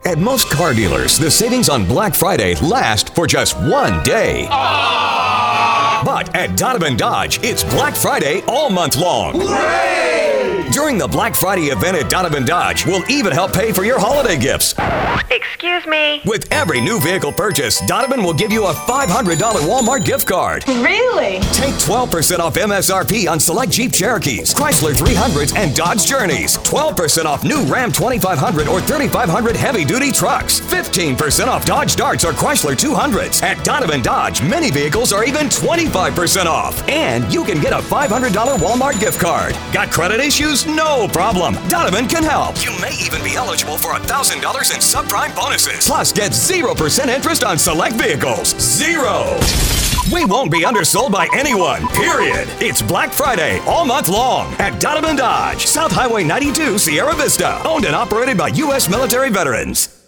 At most car dealers, the savings on Black Friday last for just one day. But at Donovan Dodge, it's Black Friday all month long. Hooray! During the Black Friday event at Donovan Dodge, we'll even help pay for your holiday gifts. Excuse me? With every new vehicle purchase, Donovan will give you a $500 Walmart gift card. Really? Take 12% off MSRP on select Jeep Cherokees, Chrysler 300s, and Dodge Journeys. 12% off new Ram 2500 or 3500 heavy-duty trucks. 15% off Dodge Darts or Chrysler 200s. At Donovan Dodge, many vehicles are even 25% off. And you can get a $500 Walmart gift card. Got credit issues? No problem. Donovan can help. You may even be eligible for $1,000 in subprime bonuses. Plus, get 0% interest on select vehicles. Zero. We won't be undersold by anyone, period. It's Black Friday all month long at Donovan Dodge, South Highway 92, Sierra Vista. Owned and operated by U.S. military veterans.